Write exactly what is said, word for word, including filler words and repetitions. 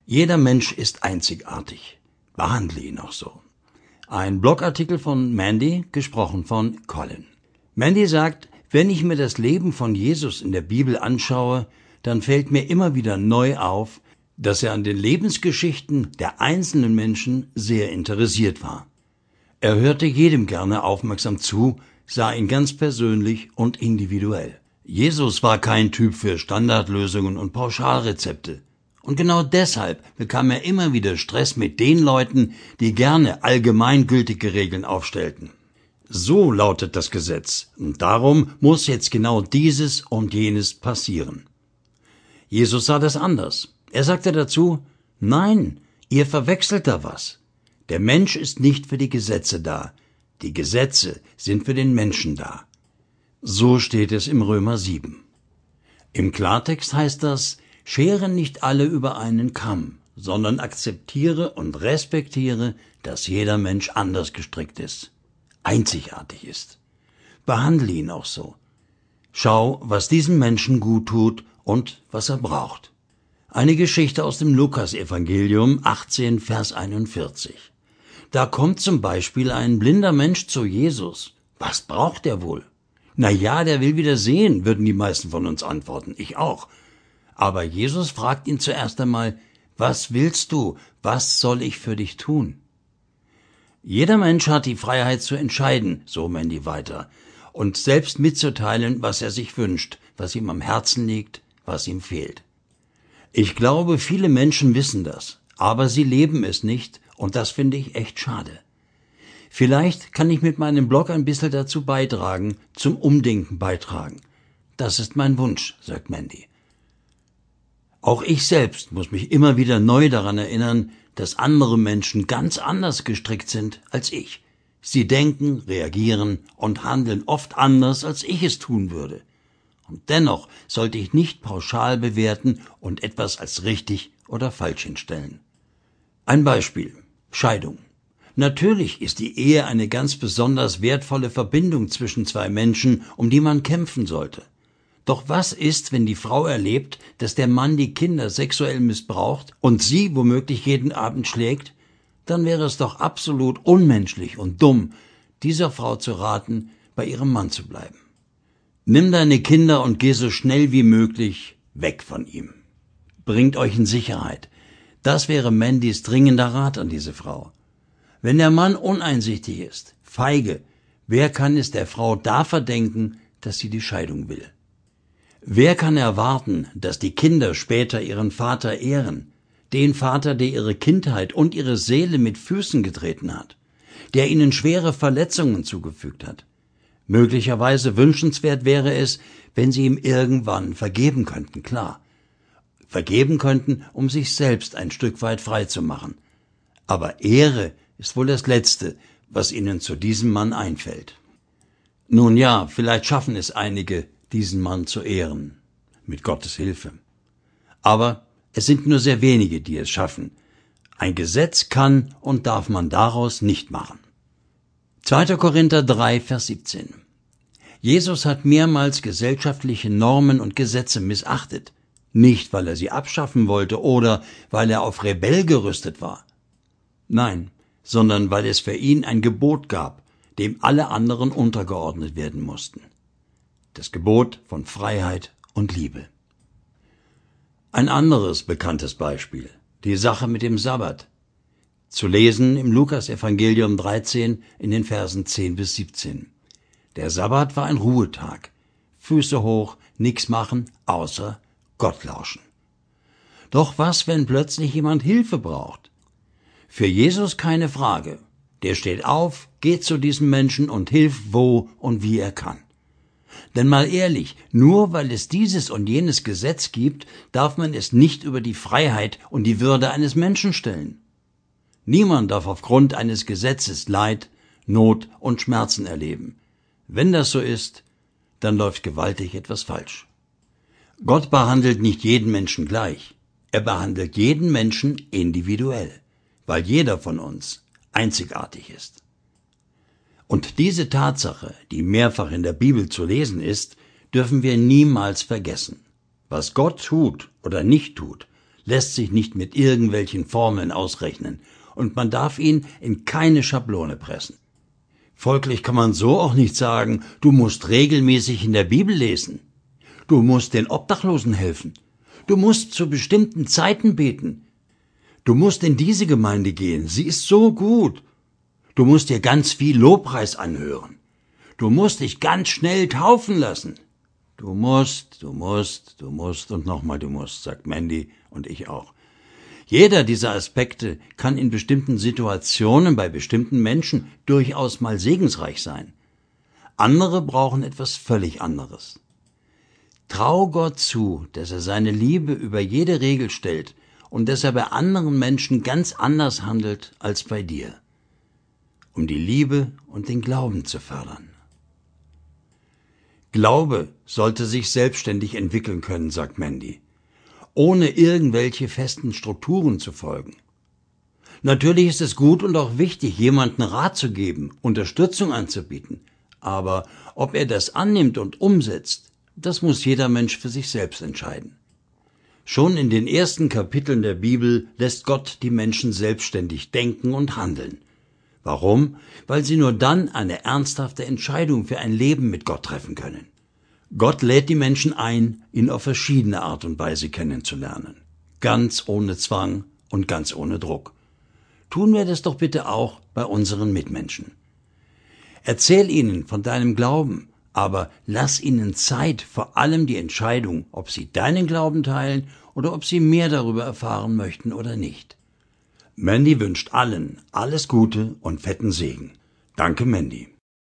Jeder Mensch ist einzigartig. Behandle ihn auch so. Ein Blogartikel von Mandy, gesprochen von Colin. Mandy sagt, wenn ich mir das Leben von Jesus in der Bibel anschaue, dann fällt mir immer wieder neu auf, dass er an den Lebensgeschichten der einzelnen Menschen sehr interessiert war. Er hörte jedem gerne aufmerksam zu, sah ihn ganz persönlich und individuell. Jesus war kein Typ für Standardlösungen und Pauschalrezepte. Und genau deshalb bekam er immer wieder Stress mit den Leuten, die gerne allgemeingültige Regeln aufstellten. So lautet das Gesetz, und darum muss jetzt genau dieses und jenes passieren. Jesus sah das anders. Er sagte dazu, nein, ihr verwechselt da was. Der Mensch ist nicht für die Gesetze da. Die Gesetze sind für den Menschen da. So steht es im Römer sieben. Im Klartext heißt das, schere nicht alle über einen Kamm, sondern akzeptiere und respektiere, dass jeder Mensch anders gestrickt ist, einzigartig ist. Behandle ihn auch so. Schau, was diesem Menschen gut tut und was er braucht. Eine Geschichte aus dem Lukas-Evangelium achtzehn, Vers einundvierzig. Da kommt zum Beispiel ein blinder Mensch zu Jesus. Was braucht er wohl? Na ja, der will wieder sehen, würden die meisten von uns antworten. Ich auch. Aber Jesus fragt ihn zuerst einmal, was willst du? Was soll ich für dich tun? Jeder Mensch hat die Freiheit zu entscheiden, so Mandy weiter, und selbst mitzuteilen, was er sich wünscht, was ihm am Herzen liegt, was ihm fehlt. Ich glaube, viele Menschen wissen das, aber sie leben es nicht, und das finde ich echt schade. Vielleicht kann ich mit meinem Blog ein bisschen dazu beitragen, zum Umdenken beitragen. Das ist mein Wunsch, sagt Mandy. Auch ich selbst muss mich immer wieder neu daran erinnern, dass andere Menschen ganz anders gestrickt sind als ich. Sie denken, reagieren und handeln oft anders, als ich es tun würde. Und dennoch sollte ich nicht pauschal bewerten und etwas als richtig oder falsch hinstellen. Ein Beispiel: Scheidung. Natürlich ist die Ehe eine ganz besonders wertvolle Verbindung zwischen zwei Menschen, um die man kämpfen sollte. Doch was ist, wenn die Frau erlebt, dass der Mann die Kinder sexuell missbraucht und sie womöglich jeden Abend schlägt? Dann wäre es doch absolut unmenschlich und dumm, dieser Frau zu raten, bei ihrem Mann zu bleiben. Nimm deine Kinder und geh so schnell wie möglich weg von ihm. Bringt euch in Sicherheit. Das wäre Mandys dringender Rat an diese Frau. Wenn der Mann uneinsichtig ist, feige, wer kann es der Frau da verdenken, dass sie die Scheidung will? Wer kann erwarten, dass die Kinder später ihren Vater ehren, den Vater, der ihre Kindheit und ihre Seele mit Füßen getreten hat, der ihnen schwere Verletzungen zugefügt hat? Möglicherweise wünschenswert wäre es, wenn sie ihm irgendwann vergeben könnten, klar. Vergeben könnten, um sich selbst ein Stück weit frei zu machen. Aber Ehre ist wohl das Letzte, was ihnen zu diesem Mann einfällt. Nun ja, vielleicht schaffen es einige, diesen Mann zu ehren, mit Gottes Hilfe. Aber es sind nur sehr wenige, die es schaffen. Ein Gesetz kann und darf man daraus nicht machen. zweiter Korinther drei, Vers siebzehn. Jesus hat mehrmals gesellschaftliche Normen und Gesetze missachtet, nicht weil er sie abschaffen wollte oder weil er auf Rebell gerüstet war. Nein, sondern weil es für ihn ein Gebot gab, dem alle anderen untergeordnet werden mussten. Das Gebot von Freiheit und Liebe. Ein anderes bekanntes Beispiel, die Sache mit dem Sabbat. Zu lesen im Lukas-Evangelium dreizehn in den Versen zehn bis siebzehn. Der Sabbat war ein Ruhetag. Füße hoch, nix machen, außer Gott lauschen. Doch was, wenn plötzlich jemand Hilfe braucht? Für Jesus keine Frage. Der steht auf, geht zu diesem Menschen und hilft, wo und wie er kann. Denn mal ehrlich, nur weil es dieses und jenes Gesetz gibt, darf man es nicht über die Freiheit und die Würde eines Menschen stellen. Niemand darf aufgrund eines Gesetzes Leid, Not und Schmerzen erleben. Wenn das so ist, dann läuft gewaltig etwas falsch. Gott behandelt nicht jeden Menschen gleich. Er behandelt jeden Menschen individuell, weil jeder von uns einzigartig ist. Und diese Tatsache, die mehrfach in der Bibel zu lesen ist, dürfen wir niemals vergessen. Was Gott tut oder nicht tut, lässt sich nicht mit irgendwelchen Formeln ausrechnen und man darf ihn in keine Schablone pressen. Folglich kann man so auch nicht sagen, du musst regelmäßig in der Bibel lesen. Du musst den Obdachlosen helfen. Du musst zu bestimmten Zeiten beten. Du musst in diese Gemeinde gehen, sie ist so gut. Du musst dir ganz viel Lobpreis anhören. Du musst dich ganz schnell taufen lassen. Du musst, du musst, du musst und nochmal du musst, sagt Mandy und ich auch. Jeder dieser Aspekte kann in bestimmten Situationen bei bestimmten Menschen durchaus mal segensreich sein. Andere brauchen etwas völlig anderes. Trau Gott zu, dass er seine Liebe über jede Regel stellt und dass er bei anderen Menschen ganz anders handelt als bei dir, um die Liebe und den Glauben zu fördern. Glaube sollte sich selbstständig entwickeln können, sagt Mandy, ohne irgendwelche festen Strukturen zu folgen. Natürlich ist es gut und auch wichtig, jemandem Rat zu geben, Unterstützung anzubieten, aber ob er das annimmt und umsetzt, das muss jeder Mensch für sich selbst entscheiden. Schon in den ersten Kapiteln der Bibel lässt Gott die Menschen selbstständig denken und handeln. Warum? Weil sie nur dann eine ernsthafte Entscheidung für ein Leben mit Gott treffen können. Gott lädt die Menschen ein, ihn auf verschiedene Art und Weise kennenzulernen. Ganz ohne Zwang und ganz ohne Druck. Tun wir das doch bitte auch bei unseren Mitmenschen. Erzähl ihnen von deinem Glauben, aber lass ihnen Zeit, vor allem die Entscheidung, ob sie deinen Glauben teilen oder ob sie mehr darüber erfahren möchten oder nicht. Mandy wünscht allen alles Gute und fetten Segen. Danke, Mandy.